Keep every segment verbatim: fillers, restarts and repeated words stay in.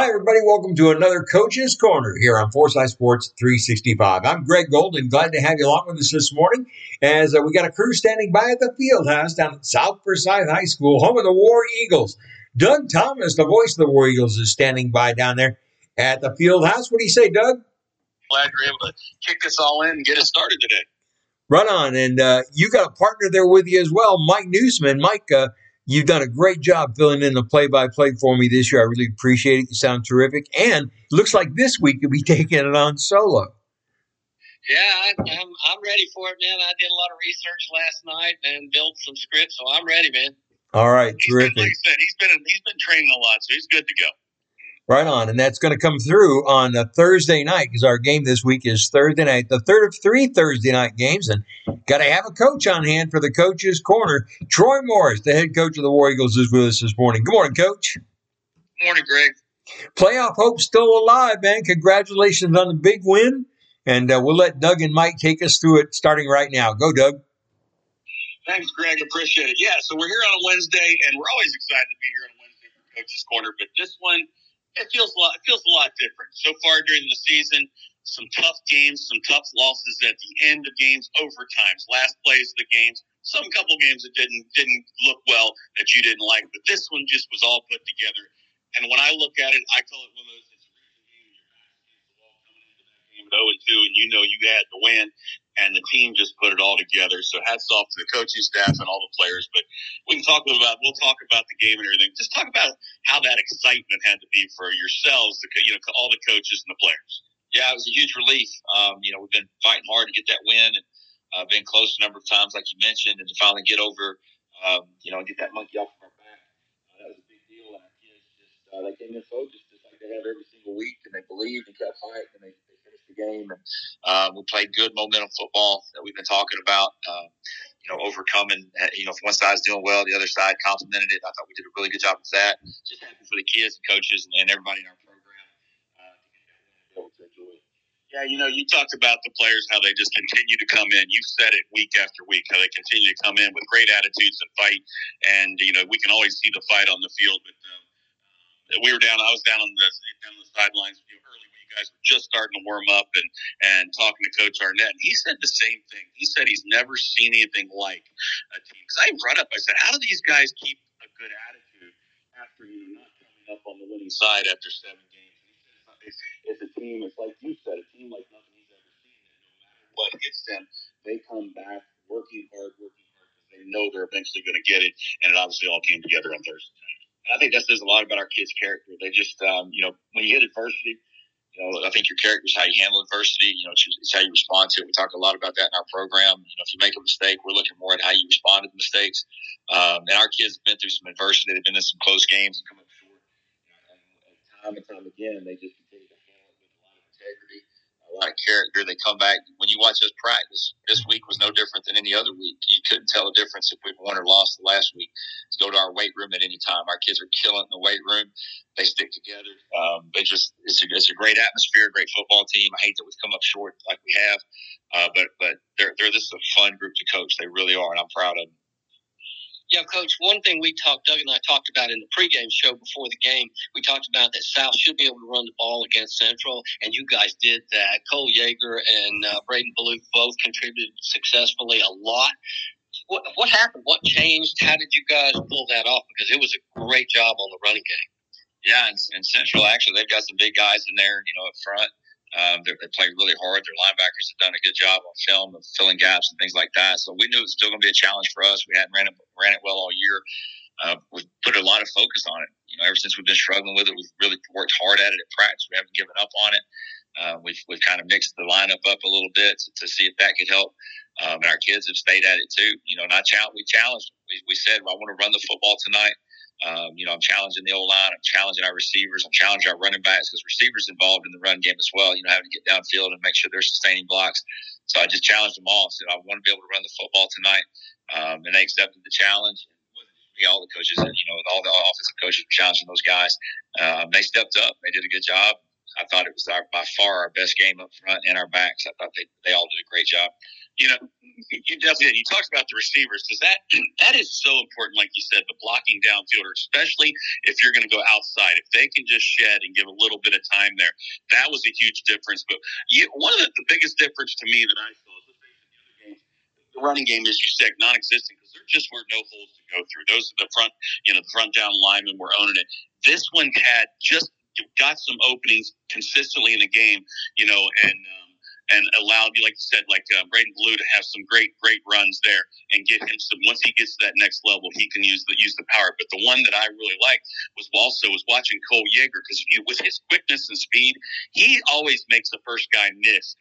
everybody. Welcome to another Coach's Corner here on Foresight Sports three sixty-five. I'm Greg Golden. Glad to have you along with us this morning as uh, we got a crew standing by at the field house down at South Forsyth High School, home of the War Eagles. Doug Thomas, the voice of the War Eagles, is standing by down there at the field house. What do you say, Doug? Glad you're able to kick this all in and get it started today. Right on. And uh, you got a partner there with you as well, Mike Newsman. Mike, uh, you've done a great job filling in the play-by-play for me this year. I really appreciate it. You sound terrific. And it looks like this week you'll be taking it on solo. Yeah, I, I'm I'm ready for it, man. I did a lot of research last night and built some scripts, so I'm ready, man. All right, he's terrific. Been, like I said, he's been he's been training a lot, so he's good to go. Right on, and that's going to come through on a Thursday night because our game this week is Thursday night, the third of three Thursday night games, and got to have a coach on hand for the Coach's Corner. Troy Morris, the head coach of the War Eagles, is with us this morning. Good morning, Coach. Good morning, Greg. Playoff hope still alive, man. Congratulations on the big win, and uh, we'll let Doug and Mike take us through it starting right now. Go, Doug. Thanks, Greg. Appreciate it. Yeah, so we're here on a Wednesday, and we're always excited to be here on a Wednesday for Coach's Corner, but this one, It feels a lot. It feels a lot different so far during the season. Some tough games, some tough losses at the end of games, overtimes, last plays of the games. Some couple games that didn't didn't look well that you didn't like, but this one just was all put together. And when I look at it, I call it one of those. It's a game. You're back against the wall coming into that game at zero and two, and you know you had to win. And the team just put it all together. So hats off to the coaching staff and all the players. But we can talk about we'll talk about the game and everything. Just talk about how that excitement had to be for yourselves, the, you know, all the coaches and the players. Yeah, it was a huge relief. Um, you know, we've been fighting hard to get that win, and uh, been close a number of times, like you mentioned, and to finally get over, um, you know, get that monkey off of our back. Uh, that was a big deal, and our kids just uh, they came in focused just like they have every single week, and they believed and kept fighting, and they, they finished the game. And uh, we played good momentum football that we've been talking about. Um, you know, overcoming. You know, if one side's doing well, the other side complimented it. I thought we did a really good job with that. Just happy for the kids and coaches and, and everybody in our program. Yeah, you know, you talked about the players, how they just continue to come in. You've said it week after week, how they continue to come in with great attitudes and fight. And, you know, we can always see the fight on the field. But um, we were down, I was down on the, down on the sidelines you know, early when you guys were just starting to warm up and, and talking to Coach Arnett. And he said the same thing. He said he's never seen anything like a team. Because I brought up, I said, how do these guys keep a good attitude after you know, not coming up on the winning side after seven games? It's, it's a team, it's like you said, a team like nothing he's ever seen. And no matter what hits them, they come back working hard, working hard, because they know they're eventually going to get it. And it obviously all came together on Thursday night. And I think that says a lot about our kids' character. They just, um, you know, when you hit adversity, you know, I think your character is how you handle adversity. You know, it's, it's how you respond to it. We talk a lot about that in our program. You know, if you make a mistake, we're looking more at how you respond to the mistakes. Um, and our kids have been through some adversity. They've been in some close games and come up short. And, and time and time again, they just continue to handle it with a lot of integrity, a lot of character. They come back. When you watch us practice, this week was no different than any other week. You couldn't tell the difference if we won or lost the last week. Let's go to our weight room at any time. Our kids are killing it in the weight room. They stick together. Um, they just it's a, it's a great atmosphere, great football team. I hate that we've come up short like we have, uh, but but they're they're this is a fun group to coach. They really are, and I'm proud of them. Yeah, Coach, one thing we talked, Doug and I talked about in the pregame show before the game, we talked about that South should be able to run the ball against Central, and you guys did that. Cole Yeager and uh, Braden Ballou both contributed successfully a lot. What, what happened? What changed? How did you guys pull that off? Because it was a great job on the running game. Yeah, and, and Central, actually, they've got some big guys in there, you know, up front. Um, they play really hard. Their linebackers have done a good job on film of filling gaps and things like that. So we knew it was still going to be a challenge for us. We hadn't ran it, ran it well all year. Uh, we put a lot of focus on it. You know, ever since we've been struggling with it, we've really worked hard at it at practice. We haven't given up on it. Uh, we've we've kind of mixed the lineup up a little bit to, to see if that could help. Um, and our kids have stayed at it too. You know, not challenge. We challenged. We, we said, well, I want to run the football tonight. Um, you know, I'm challenging the O-line. I'm challenging our receivers. I'm challenging our running backs because receivers involved in the run game as well. You know, having to get downfield and make sure they're sustaining blocks. So I just challenged them all. Said I want to be able to run the football tonight, um, and they accepted the challenge. Me, all the coaches, you know, all the offensive coaches were challenging those guys. Um, they stepped up. They did a good job. I thought it was our, by far our best game up front, and our backs. I thought they, they all did a great job. You know, you definitely did. You talked about the receivers because that that is so important. Like you said, the blocking downfielder, especially if you're going to go outside, if they can just shed and give a little bit of time there, that was a huge difference. But you, one of the, the biggest difference to me that I saw is the running game, as you said, non-existent because there just were no holes to go through. Those are the front, you know, the front down linemen were owning it. This one had just got some openings consistently in the game, you know, and um, and allowed you, like you said, like uh, Braden Blue to have some great, great runs there and get him some. Once he gets to that next level, he can use the use the power. But the one that I really liked was also was watching Cole Yeager because with his quickness and speed, he always makes the first guy miss.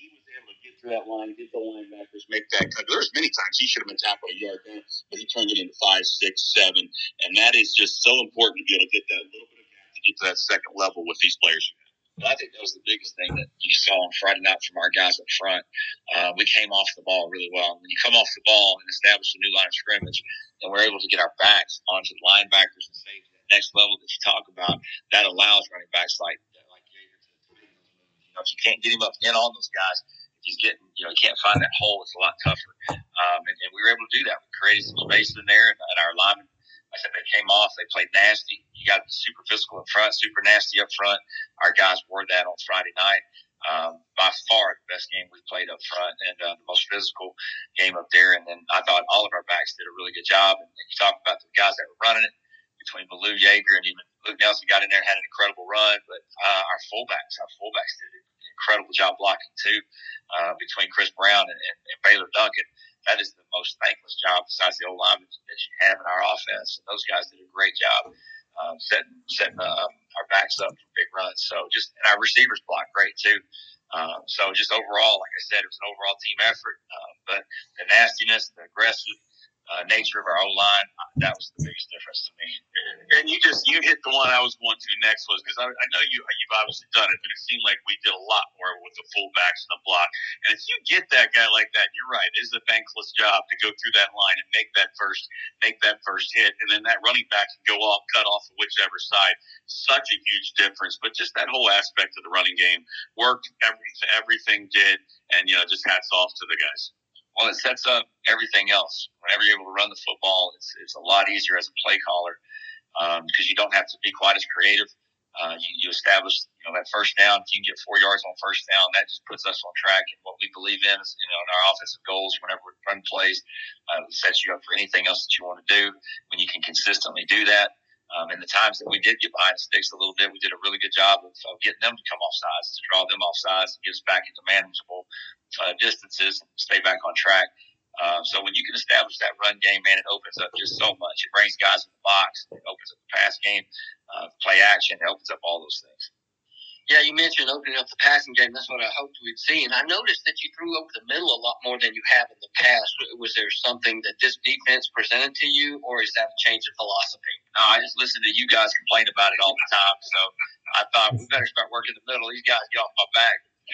To that line, get the linebackers, make that cut. There's many times he should have been tackled a yard down, but he turned it into five, six, seven, and that is just so important to be able to get that little bit of gap to get to that second level with these players. But I think that was the biggest thing that you saw on Friday night from our guys up front. Uh, we came off the ball really well. When you come off the ball and establish a new line of scrimmage, and we're able to get our backs onto the linebackers and safety, that next level that you talk about, that allows running backs like like Yeager to, to you know, if you can't get him up in on those guys. He's getting, you know, he can't find that hole. It's a lot tougher. Um, and, and we were able to do that. We created some space in there, and, and our linemen, I said, they came off. They played nasty. You got to be super physical up front, super nasty up front. Our guys were that on Friday night. Um, by far the best game we played up front and uh, the most physical game up there. And then I thought all of our backs did a really good job. And, and you talk about the guys that were running it between Baloo, Yeager, and even Luke Nelson got in there and had an incredible run. But uh, our fullbacks, our fullbacks did an incredible job blocking too. Uh, between Chris Brown and, and, and Baylor Duncan, that is the most thankless job besides the old linemen that you have in our offense. And those guys did a great job um, setting setting uh, our backs up for big runs. So just and our receivers blocked great too. Um, so just overall, like I said, it was an overall team effort. Um, but the nastiness, the aggressive uh, nature of our O-line, uh, that was the biggest difference to me. And you just, you hit the one I was going to next was, because I, I know you, you've obviously done it, but it seemed like we did a lot more with the fullbacks and the block. And if you get that guy like that, you're right, it is a thankless job to go through that line and make that first, make that first hit. And then that running back can go off, cut off of whichever side. Such a huge difference. But just that whole aspect of the running game worked, everything, everything did. And, you know, just hats off to the guys. Well, it sets up everything else. Whenever you're able to run the football, it's it's a lot easier as a play caller um, because you don't have to be quite as creative. Uh, you, you establish, you know, that first down. If you can get four yards on first down, that just puts us on track. And what we believe in is, you know, in our offensive goals, whenever we run plays, uh, it sets you up for anything else that you want to do. When you can consistently do that, um, and the times that we did get behind the sticks a little bit, we did a really good job of, of getting them to come off sides, to draw them off sides, and get us back into manageable uh, distances and stay back on track. Uh, so when you can establish that run game, man, it opens up just so much. It brings guys in the box. It opens up the pass game, uh, play action. It opens up all those things. Yeah, you mentioned opening up the passing game. That's what I hoped we'd see. And I noticed that you threw over the middle a lot more than you have in the past. Was there something that this defense presented to you, or is that a change of philosophy? No, I just listened to you guys complain about it all the time. So I thought we better start working the middle. These guys get off my back.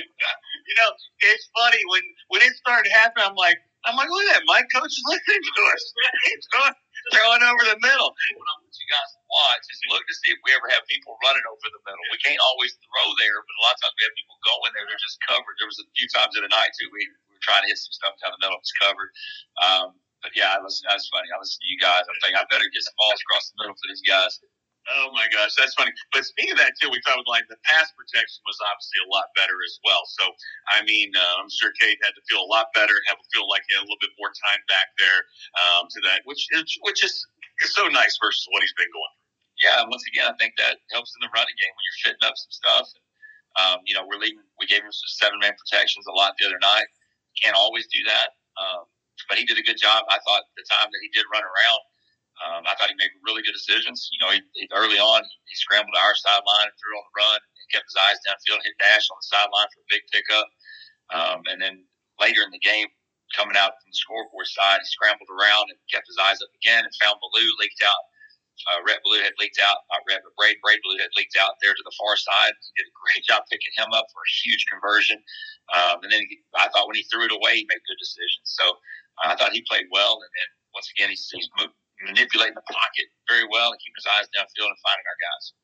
You know, it's funny when when it started happening. I'm like, I'm like, look at that, Mike Coach is listening to us. He's throwing, throwing over the middle. What I want you guys to watch is look to see if we ever have people running over the middle. We can't always throw there, but a lot of times we have people going there. They're just covered. There was a few times in the night too. We, we were trying to hit some stuff down the middle. It was covered. Um, but yeah, I was, that's funny. I listened to you guys. I'm thinking I better get some balls across the middle for these guys. Oh my gosh, that's funny. But speaking of that too, we thought like the pass protection was obviously a lot better as well. So I mean, uh, I'm sure Cade had to feel a lot better, have to feel like he had a little bit more time back there um, to that, which is which is, is so nice versus what he's been going through. Yeah, and once again, I think that helps in the running game when you're fitting up some stuff. And, um, you know, we're leaving. We gave him some seven man protections a lot the other night. Can't always do that, um, but he did a good job. I thought the time that he did run around. Um, I thought he made really good decisions. You know, he, he, early on, he scrambled to our sideline and threw on the run and kept his eyes downfield, hit dash on the sideline for a big pickup. Um, and then later in the game, coming out from the scoreboard side, he scrambled around and kept his eyes up again and found Baloo leaked out. Uh, Rhett Baloo had leaked out. Not Rhett, but Braid, Braid Baloo had leaked out there to the far side. He did a great job picking him up for a huge conversion. Um, and then he, I thought when he threw it away, he made good decisions. So uh, I thought he played well. And, and once again, he's, he's moved. Manipulating the pocket very well and keeping his eyes downfield and finding our guys.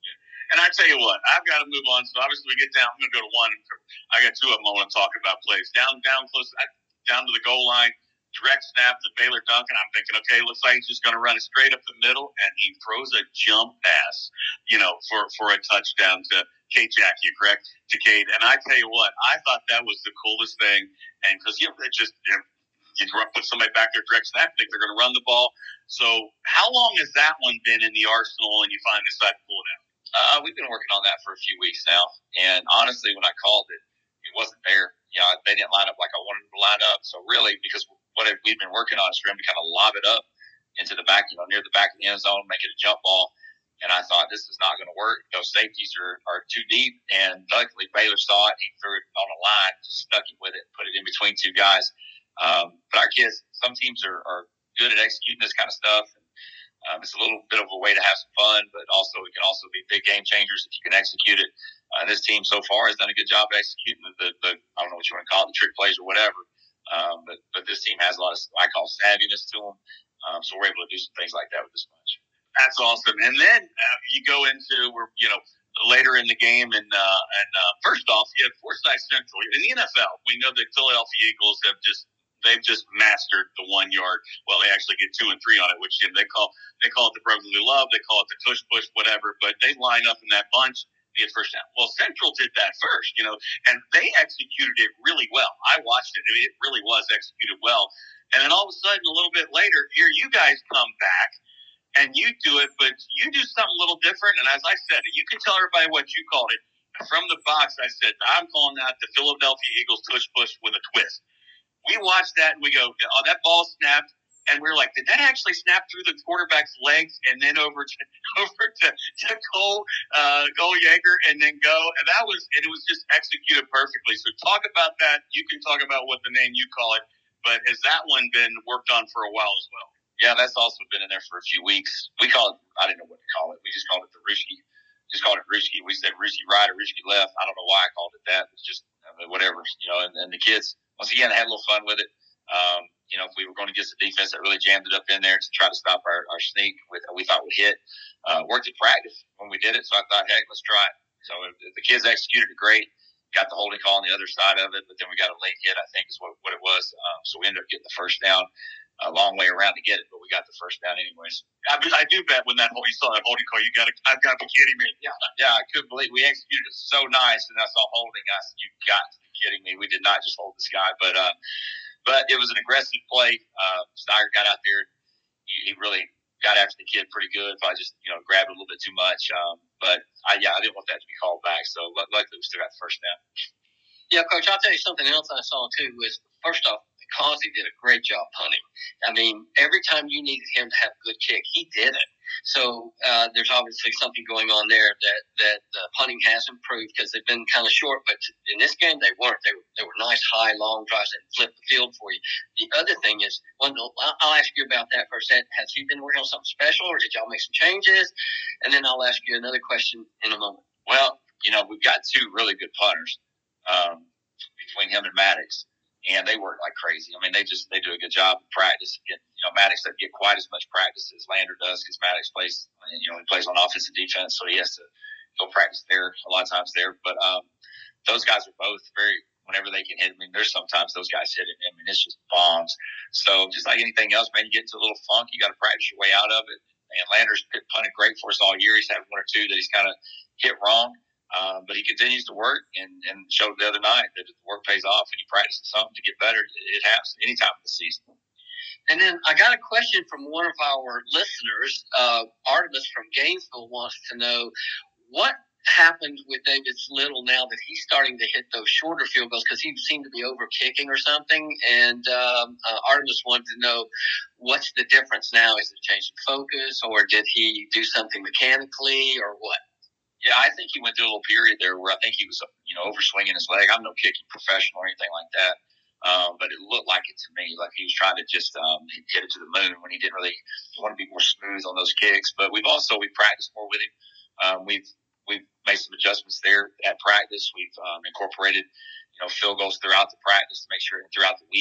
And I tell you what, I've got to move on. So obviously we get down. I'm going to go to one. I got two of them I want to talk about plays. Down, down close, down to the goal line. Direct snap to Baylor Duncan. I'm thinking, okay, looks like he's just going to run it straight up the middle, and he throws a jump pass, you know, for, for a touchdown to Cade Jack. You correct? To Cade. And I tell you what, I thought that was the coolest thing. And because, you know, it just, you, know, you put somebody back there direct snap, think they're going to run the ball. So how long has that one been in the arsenal, and you finally decide to pull it out? Uh, we've been working on that for a few weeks now. And honestly, when I called it, it wasn't there. You know, they didn't line up like I wanted them to line up. So really, because what we've been working on is for him to kind of lob it up into the back, you know, near the back of the end zone, make it a jump ball. And I thought, this is not going to work. Those safeties are, are too deep. And luckily, Baylor saw it. He threw it on a line, just stuck it with it, put it in between two guys. Um, but our kids, some teams are, are good at executing this kind of stuff. And, um, it's a little bit of a way to have some fun, but also it can also be big game changers if you can execute it. Uh, this team so far has done a good job of executing the, the, the I don't know what you want to call it, the trick plays or whatever. Um, but, but this team has a lot of, I call savviness to them. Um, so we're able to do some things like that with this bunch. That's awesome. And then uh, you go into, we're, you know, later in the game, and uh, and uh, first off, you have Forsyth Central. In the N F L, we know the Philadelphia Eagles have just, they've just mastered the one yard. Well, they actually get two and three on it, which you know, they call they call it the brotherly love, they call it the tush push, whatever. But they line up in that bunch. Get first down. Well, Central did that first, you know, and they executed it really well. I watched it; I mean, it really was executed well. And then all of a sudden, a little bit later, here you guys come back and you do it, but you do something a little different. And as I said, you can tell everybody what you called it. From the box, I said, I'm calling that the Philadelphia Eagles tush push with a twist. We watched that and we go, oh, that ball snapped. And we we're like, did that actually snap through the quarterback's legs and then over to over to, to Cole, uh, Cole Yeager and then go? And that was, and it was just executed perfectly. So talk about that. You can talk about what the name you call it, but has that one been worked on for a while as well? Yeah, that's also been in there for a few weeks. We call it, I didn't know what to call it. We just called it the Ruski. Just called it Ruski. We said Ruski right or Ruski left. I don't know why I called it that. It's just, I mean, whatever, you know, and, and the kids, once again, had a little fun with it. Um, you know, if we were going to get some defense that really jammed it up in there to try to stop our, our sneak, with, we thought would hit. Uh, worked at practice when we did it, so I thought, heck, let's try it. So the kids executed it great. Got the holding call on the other side of it, but then we got a late hit, I think is what, what it was. Um, so we ended up getting the first down. A long way around to get it, but we got the first down anyways. I, I do bet when that you saw that holding call, you got to, I've got to be kidding me. Yeah, yeah, I couldn't believe we executed it so nice, and I saw holding. I said, you got to be kidding me. We did not just hold this guy, but uh, but it was an aggressive play. Uh, Steiger got out there. He, he really got after the kid pretty good. If I just you know grabbed it a little bit too much, um, but I, yeah, I didn't want that to be called back. So luckily we still got the first down. Yeah, Coach, I'll tell you something else I saw too was first off, Causey did a great job punting. I mean, every time you needed him to have a good kick, he did it. So uh, there's obviously something going on there that that uh, punting has improved because they've been kind of short. But in this game, they weren't. They were they were nice, high, long drives that flipped the field for you. The other thing is, one, I'll ask you about that for a second. Has he been working on something special, or did y'all make some changes? And then I'll ask you another question in a moment. Well, you know, we've got two really good punters um, between him and Maddox. And they work like crazy. I mean, they just they do a good job of practice. Get, you know, Maddox doesn't get quite as much practice as Lander does because Maddox plays, you know, he plays on offense and defense, so he has to go practice there a lot of times there. But um, those guys are both very whenever they can hit. I mean, there's sometimes those guys hit it. I mean, it's just bombs. So just like anything else, man, you get into a little funk, you got to practice your way out of it. And Lander's punted great for us all year. He's had one or two that he's kind of hit wrong. Um, but he continues to work and, and showed the other night that the work pays off and he practices something to get better. It happens any time of the season. And then I got a question from one of our listeners. Uh, Artemis from Gainesville wants to know what happened with Davis Little now that he's starting to hit those shorter field goals because he seemed to be over kicking or something. And um, uh, Artemis wanted to know what's the difference now? Is it changing focus or did he do something mechanically or what? Yeah, I think he went through a little period there where I think he was, you know, overswinging his leg. I'm no kicking professional or anything like that, um, but it looked like it to me, like he was trying to just um, hit it to the moon when he didn't really want to be more smooth on those kicks. But we've also we practiced more with him. Um, we've we've made some adjustments there at practice. We've um, incorporated, you know, field goals throughout the practice to make sure throughout the week, you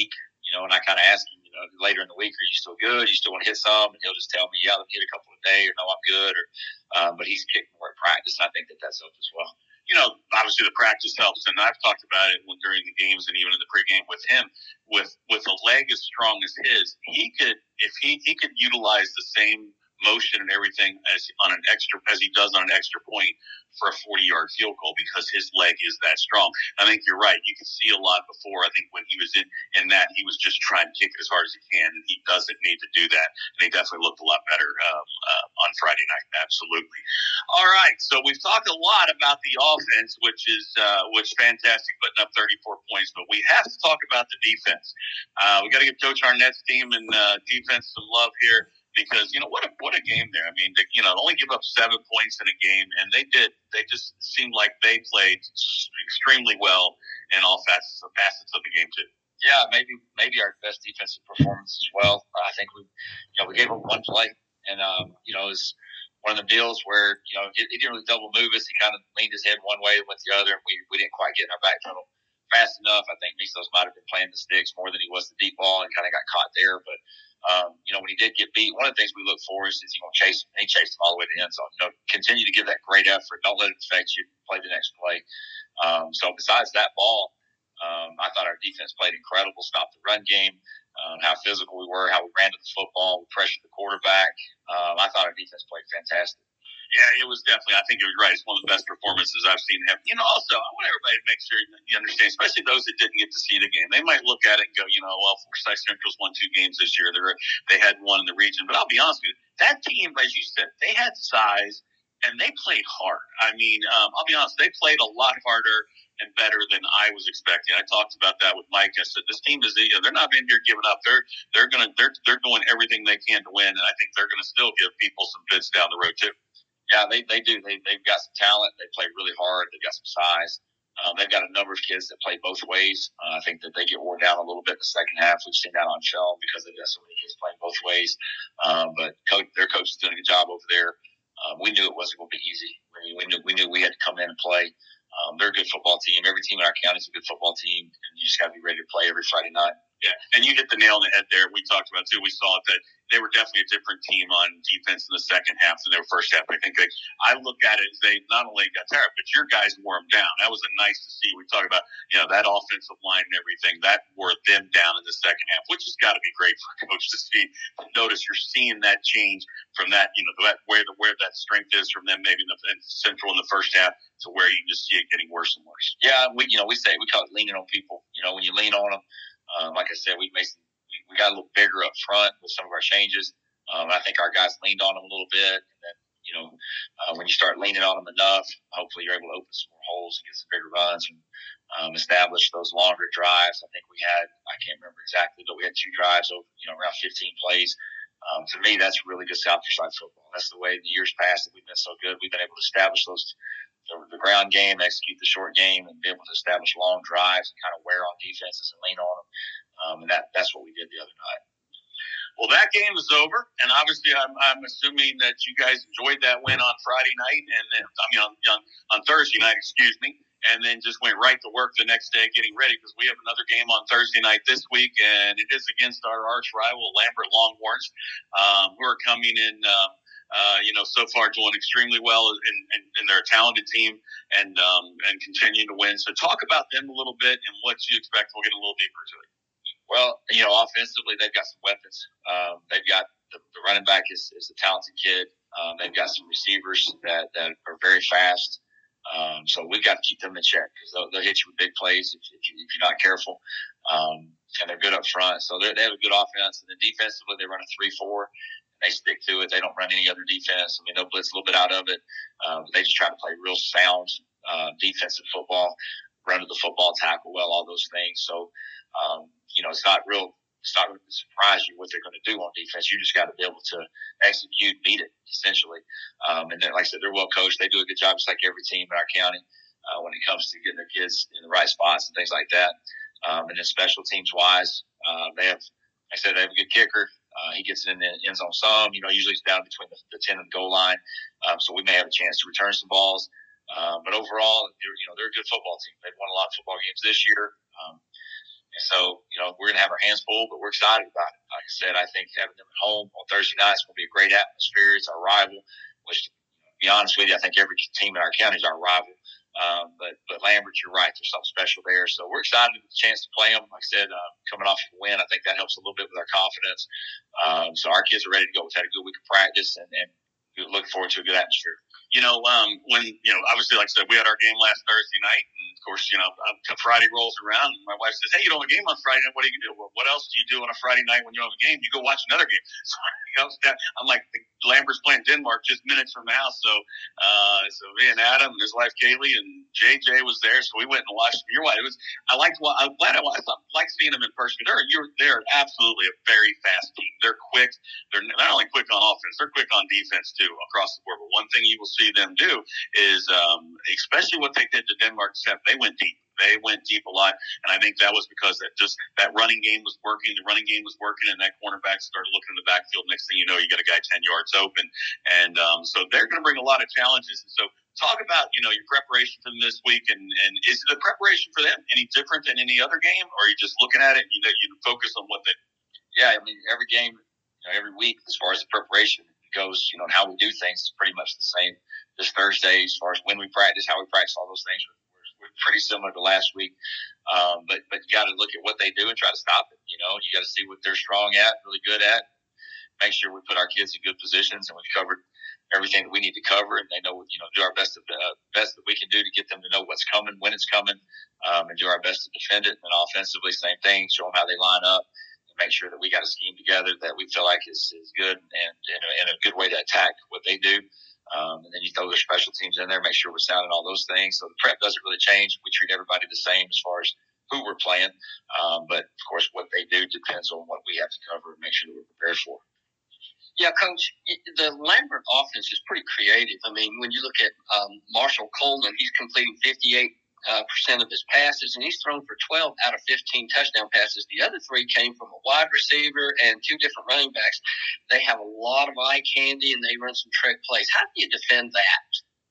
You know, and I kind of ask him, you know, later in the week, are you still good? You still want to hit some? And he'll just tell me, yeah, let me hit a couple a day, or no, I'm good. Or, um, but he's kicked more at practice, and I think that that's helped as well. You know, obviously the practice helps, and I've talked about it when, during the games and even in the pregame with him. With with a leg as strong as his, he could if he he could utilize the same motion and everything as on an extra as he does on an extra point for a forty-yard field goal because his leg is that strong. I think you're right. You could see a lot before. I think when he was in, in that, he was just trying to kick it as hard as he can, and he doesn't need to do that. And he definitely looked a lot better um, uh, on Friday night. Absolutely. All right. So we've talked a lot about the offense, which is uh, which is fantastic, putting up thirty-four points. But we have to talk about the defense. Uh, we got to give Coach Arnett's team and uh, defense some love here. Because, you know, what a, what a game there. I mean, they, you know, only give up seven points in a game, and they did. They just seemed like they played extremely well in all facets of, facets of the game, too. Yeah, maybe maybe our best defensive performance as well. I think we, you know, we gave up one play, and, um, you know, it was one of the deals where, you know, he, he didn't really double move us. He kind of leaned his head one way and went the other, and we, we didn't quite get in our back tunnel fast enough. I think Misos might have been playing the sticks more than he was the deep ball and kind of got caught there, but Um, you know, when he did get beat, one of the things we look for is, is he going to chase him. He chased him all the way to the end zone. You know, continue to give that great effort. Don't let it affect you. Play the next play. Um, so besides that ball, um, I thought our defense played incredible. Stopped the run game. Um, how physical we were. How we ran to the football. We pressured the quarterback. Um, I thought our defense played fantastic. Yeah, it was definitely, I think it was right. It's one of the best performances I've seen him. You know, also, I want everybody to make sure you understand, especially those that didn't get to see the game. They might look at it and go, you know, well, Forsyth Central's won two games this year. They were, they had one in the region. But I'll be honest with you, that team, as you said, they had size and they played hard. I mean, um, I'll be honest, they played a lot harder and better than I was expecting. I talked about that with Mike. I said, this team is, you know, they're not in here giving up. They're they're gonna they're they're doing everything they can to win, and I think they're gonna still give people some fits down the road too. Yeah, they, they do. They, they've got some talent. They play really hard. They've got some size. Um, they've got a number of kids that play both ways. Uh, I think that they get worn down a little bit in the second half. We've seen that on film because they've got so many kids playing both ways. Um, but coach, their coach is doing a good job over there. Um, we knew it wasn't going to be easy. We, we knew we knew we had to come in and play. Um, they're a good football team. Every team in our county is a good football team, and you just got to be ready to play every Friday night. Yeah, and you hit the nail on the head there. We talked about, too, we saw it, that they were definitely a different team on defense in the second half than their first half. I think they, I look at it as they not only got tired, but your guys wore them down. That was a nice to see. We talked about, you know, that offensive line and everything. That wore them down in the second half, which has got to be great for a coach to see. Notice you're seeing that change from that, you know, that, where the, where that strength is from them maybe in the in Central in the first half to where you just see it getting worse and worse. Yeah, we, you know, we say, we call it leaning on people. You know, when you lean on them, Um, like I said, we made some, we got a little bigger up front with some of our changes. Um, I think our guys leaned on them a little bit. And then, you know, uh, when you start leaning on them enough, hopefully you're able to open some more holes and get some bigger runs and um, establish those longer drives. I think we had, I can't remember exactly, but we had two drives over, you know, around fifteen plays. Um, to me, that's really good South Forsyth football. That's the way in the years past that we've been so good. We've been able to establish those the ground game, execute the short game, and be able to establish long drives and kind of wear on defenses and lean on them. Um, and that, that's what we did the other night. Well, that game is over, and obviously I'm, I'm assuming that you guys enjoyed that win on Friday night, and then, I mean, on, on, on Thursday night, excuse me, and then just went right to work the next day getting ready because we have another game on Thursday night this week, and it is against our arch rival, Lambert Longhorns, um, who are coming in um, – Uh, you know, so far doing extremely well, and, and, and they're a talented team, and um, and continuing to win. So talk about them a little bit and what you expect. We'll get a little deeper to it. Well, you know, offensively, they've got some weapons. Um, they've got the, the running back is, is a talented kid. Um, they've got some receivers that, that are very fast. Um, so we've got to keep them in check because they'll, they'll hit you with big plays if, if, you, if you're not careful. Um, and they're good up front. So they have a good offense. And then defensively, they run a three four. They stick to it. They don't run any other defense. I mean, they'll blitz a little bit out of it. Uh, but they just try to play real sound uh, defensive football, run to the football, tackle well, all those things. So, um, you know, it's not real. It's not going to surprise you what they're going to do on defense. You just got to be able to execute, beat it, essentially. Um, and then, like I said, they're well coached. They do a good job, just like every team in our county, uh, when it comes to getting their kids in the right spots and things like that. Um, and then special teams wise, uh, they have, like I said, they have a good kicker. Uh, he gets it in the end zone some. You know, usually it's down between the, the ten and the goal line. Um, so we may have a chance to return some balls. Uh, but overall, they're, you know, they're a good football team. They've won a lot of football games this year. Um, So, you know, we're going to have our hands full, but we're excited about it. Like I said, I think having them at home on Thursday night is going to be a great atmosphere. It's our rival, which, to be honest with you, I think every team in our county is our rival. Um, but, but Lambert, you're right. There's something special there. So we're excited with the chance to play them. Like I said, uh, coming off of a win, I think that helps a little bit with our confidence. Um, so our kids are ready to go. We've had a good week of practice, and, and we look forward to a good atmosphere. You know, um, when, you know, obviously, like I said, we had our game last Thursday night. And, of course, you know, Friday rolls around. And my wife says, hey, you don't have a game on Friday night. What do you do? Well, what else do you do on a Friday night when you don't have a game? You go watch another game. So you know, I'm like, Lambert's playing Denmark just minutes from the house. So uh, so me and Adam and his wife, Kaylee, and J J was there. So we went and watched them. You're right. It was, I liked, I'm glad I, I like seeing them in person. They're, you're, they're absolutely a very fast team. They're quick. They're not only quick on offense, they're quick on defense, too, across the board. But one thing you will see them do is, um, especially what they did to Denmark, they went deep. They went deep a lot, and I think that was because that just that running game was working. The running game was working, and that cornerback started looking in the backfield. Next thing you know, you got a guy ten yards open, and um, so they're going to bring a lot of challenges. And so, talk about you know your preparation for them this week, and, and is the preparation for them any different than any other game, or are you just looking at it? And you know, you focus on what they. Yeah, I mean, every game, you know, every week, as far as the preparation goes, you know, and how we do things is pretty much the same. This Thursday, as far as when we practice, how we practice, all those things. We're pretty similar to last week, um, but but you got to look at what they do and try to stop it. You know, you got to see what they're strong at, really good at. Make sure we put our kids in good positions, and we've covered everything that we need to cover, and they know, you know, do our best to, uh, best that we can do to get them to know what's coming, when it's coming, um, and do our best to defend it. And offensively, same thing. Show them how they line up, and make sure that we got a scheme together that we feel like is is good and and, and a good way to attack what they do. Um, and then you throw their special teams in there, make sure we're sounding all those things. So the prep doesn't really change. We treat everybody the same as far as who we're playing. Um, but, of course, what they do depends on what we have to cover and make sure that we're prepared for. Yeah, Coach, the Lambert offense is pretty creative. I mean, when you look at um, Marshall Coleman, he's completing fifty-eight uh, percent of his passes, and he's thrown for twelve out of fifteen touchdown passes. The other three came from a wide receiver and two different running backs. They have a lot of eye candy, and they run some trick plays. How do you defend that?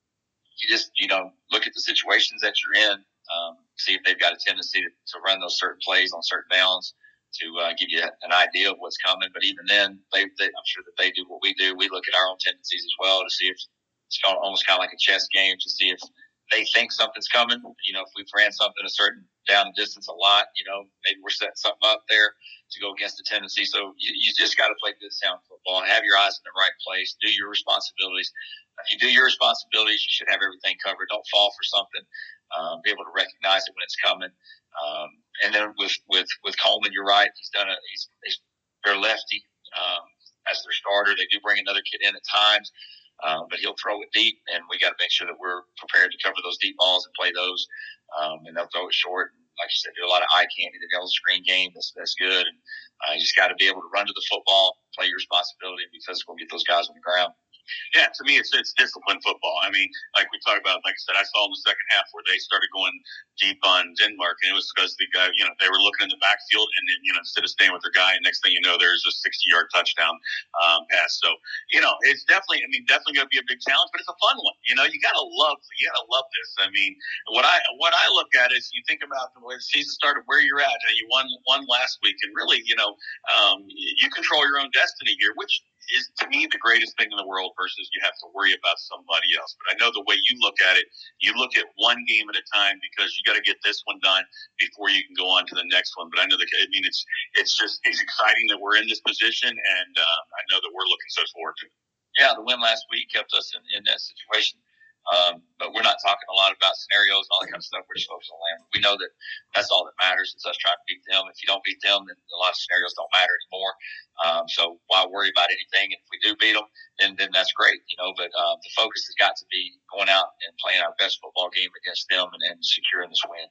You just, you know, look at the situations that you're in, um, see if they've got a tendency to, to run those certain plays on certain downs to uh, give you an idea of what's coming. But even then, they, they, I'm sure that they do what we do. We look at our own tendencies as well to see if it's almost kind of like a chess game to see if they think something's coming. You know, if we've ran something a certain down and distance a lot, you know, maybe we're setting something up there to go against the tendency. So you, you just got to play good sound football and have your eyes in the right place. Do your responsibilities. If you do your responsibilities, you should have everything covered. Don't fall for something. Um, be able to recognize it when it's coming. Um, and then with, with, with Coleman, you're right. He's done a, he's, he's they're lefty, um, as their starter. They do bring another kid in at times. Um, but he'll throw it deep, and we got to make sure that we're prepared to cover those deep balls and play those. Um, and they'll throw it short. And like you said, do a lot of eye candy. They got a screen game. That's, that's good. And uh, you just got to be able to run to the football, play your responsibility, and be physical, get those guys on the ground. Yeah, to me, it's it's disciplined football. I mean, like we talked about, like I said, I saw in the second half where they started going deep on Denmark, and it was because the guy, you know, they were looking in the backfield, and then, you know, instead of staying with their guy, and next thing you know, there's a sixty-yard touchdown um, pass. So, you know, it's definitely, I mean, definitely going to be a big challenge, but it's a fun one. You know, you gotta love, you gotta love this. I mean, what I what I look at is you think about the way the season started, where you're at, and you won won last week, and really, you know, um, you control your own destiny here, which is to me the greatest thing in the world versus you have to worry about somebody else. But I know the way you look at it, you look at one game at a time because you got to get this one done before you can go on to the next one. But I know that, I mean, it's, it's just, it's exciting that we're in this position, and uh, I know that we're looking so forward to it. Yeah, the win last week kept us in, in that situation. Um, but we're not talking a lot about scenarios and all that kind of stuff. We're just focused on Lambert. We know that that's all that matters is us trying to beat them. If you don't beat them, then a lot of scenarios don't matter anymore. Um, so why worry about anything? And if we do beat them, then, then that's great, you know. But uh, the focus has got to be going out and playing our best football game against them and, and securing this win.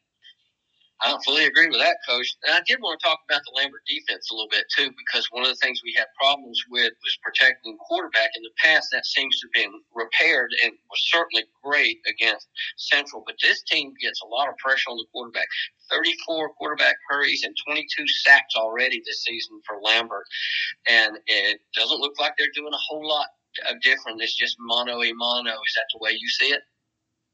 I don't fully agree with that, Coach. And I did want to talk about the Lambert defense a little bit, too, because one of the things we had problems with was protecting the quarterback. In the past, that seems to have been repaired and was certainly great against Central. But this team gets a lot of pressure on the quarterback. thirty-four quarterback hurries and twenty-two sacks already this season for Lambert. And it doesn't look like they're doing a whole lot different. It's just mano a mano. Is that the way you see it?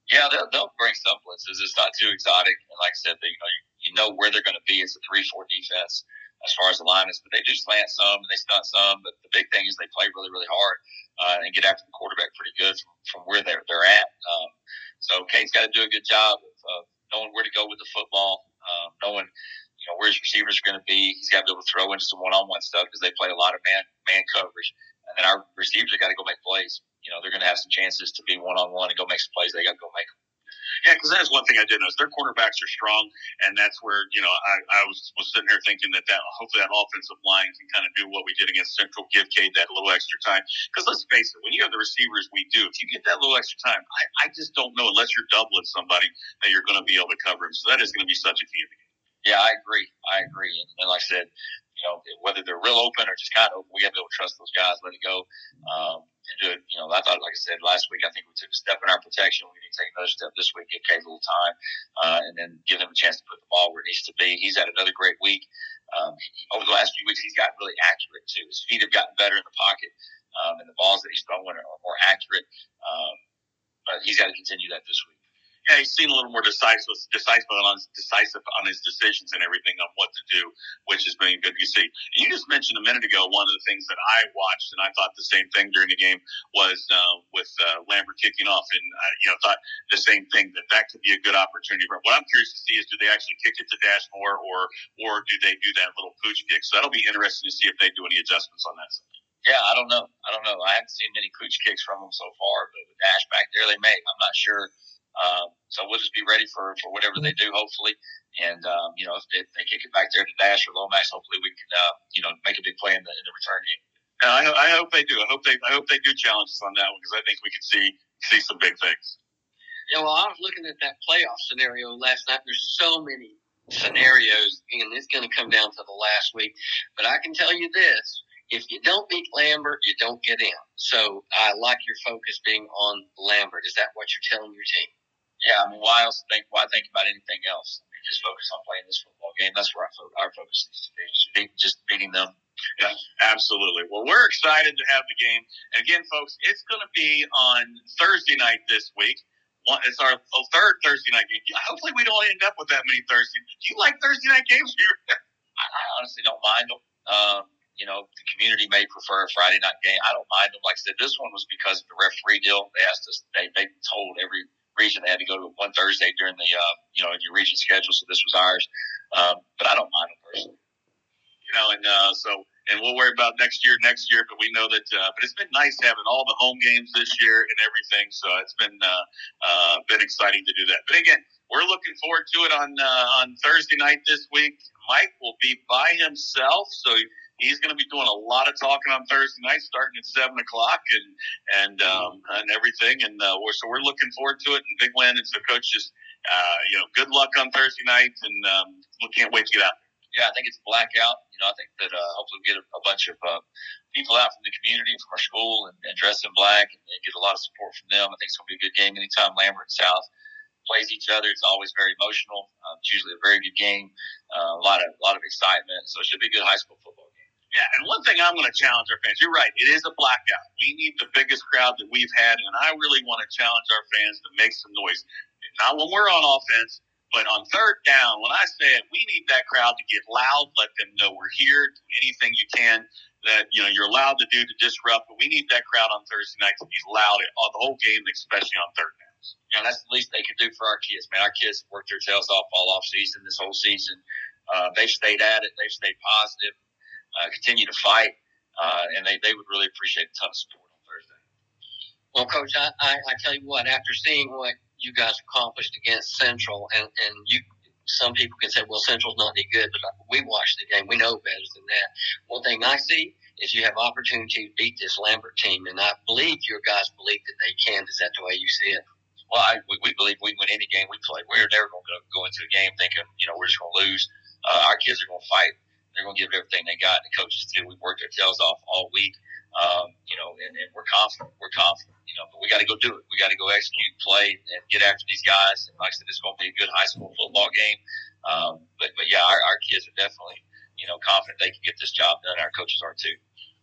Yeah, they'll, they'll bring semblances. It's not too exotic, and like I said, they, you know you, you know where they're going to be. It's a three four defense as far as the line is, but they do slant some and they stunt some. But the big thing is they play really really hard uh, and get after the quarterback pretty good from, from where they're they're at. Um, so Kate's got to do a good job of, of knowing where to go with the football, um, knowing you know where his receivers are going to be. He's got to be able to throw into some one on one stuff because they play a lot of man man coverage, and then our receivers have got to go make plays. You know, they're going to have some chances to be one-on-one and go make some plays. They got to go make them. Yeah, because that's one thing I did notice. Their cornerbacks are strong, and that's where, you know, I, I was, was sitting here thinking that, that hopefully that offensive line can kind of do what we did against Central, give Cade that little extra time. Because let's face it, when you have the receivers we do, if you get that little extra time, I, I just don't know, unless you're doubling somebody, that you're going to be able to cover him. So that is going to be such a key of the game. Yeah, I agree. I agree. And, and like I said, you know, whether they're real open or just kind of open, we got to be able to trust those guys, let it go, um, and do it. You know, I thought, like I said, last week, I think we took a step in our protection. We need to take another step this week, give Cade a little time, uh, and then give him a chance to put the ball where it needs to be. He's had another great week. Um, he, over the last few weeks, he's gotten really accurate, too. His feet have gotten better in the pocket, um, and the balls that he's throwing are more accurate. Um, but he's got to continue that this week. Yeah, he's seen a little more decisive, decisive on decisive on his decisions and everything on what to do, which has been good to see. And you just mentioned a minute ago one of the things that I watched, and I thought the same thing during the game was uh, with uh, Lambert kicking off, and uh, you know thought the same thing that that could be a good opportunity. But what I'm curious to see is, do they actually kick it to Dash Moore, or or do they do that little pooch kick? So that'll be interesting to see if they do any adjustments on that side. Yeah, I don't know. I don't know. I haven't seen many pooch kicks from them so far, but with Dash back there, they may. I'm not sure. Um, so we'll just be ready for, for whatever they do, hopefully. And, um, you know, if they, if they kick it back there to Dash or Lomax, hopefully we can, uh, you know, make a big play in the, in the return game. Yeah, I, I hope they do. I hope they I hope they do challenge us on that one, because I think we can see see some big things. Yeah, well, I was looking at that playoff scenario last night. There's so many scenarios, and it's going to come down to the last week. But I can tell you this. If you don't beat Lambert, you don't get in. So I like your focus being on Lambert. Is that what you're telling your team? Yeah, I mean, why else think? Why think about anything else? I mean, just focus on playing this football game. That's where our, fo- our focus needs to be. Just, be, just beating them. Yeah, absolutely. Well, we're excited to have the game. And again, folks, it's going to be on Thursday night this week. One, it's our third Thursday night game. Hopefully, we don't end up with that many Thursday. Do you like Thursday night games? I, I honestly don't mind them. Um, you know, the community may prefer a Friday night game. I don't mind them. Like I said, this one was because of the referee deal. They asked us. They they told every region they had to go to one Thursday during the uh, you know, in your region schedule, so this was ours. Um, but I don't mind them personally. You know, and uh, so and we'll worry about next year, next year. But we know that. Uh, but it's been nice having all the home games this year and everything. So it's been uh, uh, been exciting to do that. But again, we're looking forward to it on uh, on Thursday night this week. Mike will be by himself, so he's going to be doing a lot of talking on Thursday night, starting at seven o'clock, and and um, and everything. And uh, we're, so we're looking forward to it. And big win. And so, Coach, just uh, you know, good luck on Thursday night, and um, we can't wait to get out. Yeah, I think it's blackout. You know, I think that uh, hopefully we get a, a bunch of uh, people out from the community, from our school, and, and dress in black, and, and get a lot of support from them. I think it's going to be a good game. Anytime Lambert and South plays each other, it's always very emotional. Um, it's usually a very good game, uh, a lot of a lot of excitement. So it should be a good high school football game. Yeah, and one thing I'm going to challenge our fans. You're right. It is a blackout. We need the biggest crowd that we've had, and I really want to challenge our fans to make some noise. Not when we're on offense, but on third down, when I say it, we need that crowd to get loud, let them know we're here, do anything you can that, you know, you're allowed to do to disrupt. But we need that crowd on Thursday night to be loud on the whole game, especially on third downs. You know, that's the least they can do for our kids, man. Our kids worked their tails off all off season, this whole season. Uh, they've stayed at it. They've stayed positive, uh, continue to fight, uh, and they, they would really appreciate a ton of support on Thursday. Well, Coach, I, I, I tell you what, after seeing what you guys accomplished against Central, and, and you, some people can say, well, Central's not any good, but we watched the game. We know better than that. One thing I see is you have opportunity to beat this Lambert team, and I believe your guys believe that they can. Is that the way you see it? Well, I, we, we believe we can win any game we play. We're never going to go into a game thinking, you know, we're just going to lose. Uh, our kids are going to fight. They're going to give everything they got. And the coaches, too. We've worked our tails off all week, um, you know, and, and we're confident. We're confident, you know, but we got to go do it. We got to go execute, play, and get after these guys. And like I said, it's going to be a good high school football game. Um, but, but, yeah, our, our kids are definitely, you know, confident they can get this job done. Our coaches are, too.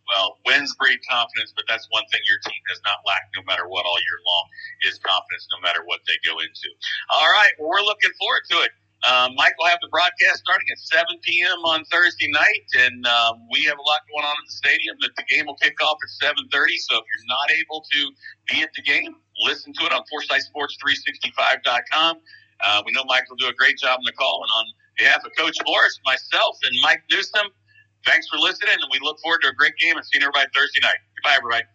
Well, wins breed confidence, but that's one thing your team has not lacked no matter what all year long is confidence no matter what they go into. All right, well, we're looking forward to it. Um, Mike will have the broadcast starting at seven p.m. on Thursday night, and um, we have a lot going on in the stadium. The, the game will kick off at seven thirty, so if you're not able to be at the game, listen to it on Forsyth Sports three sixty-five dot com. Uh, we know Mike will do a great job on the call, and on behalf of Coach Morris, myself, and Mike Newsom, thanks for listening, and we look forward to a great game and seeing everybody Thursday night. Goodbye, everybody.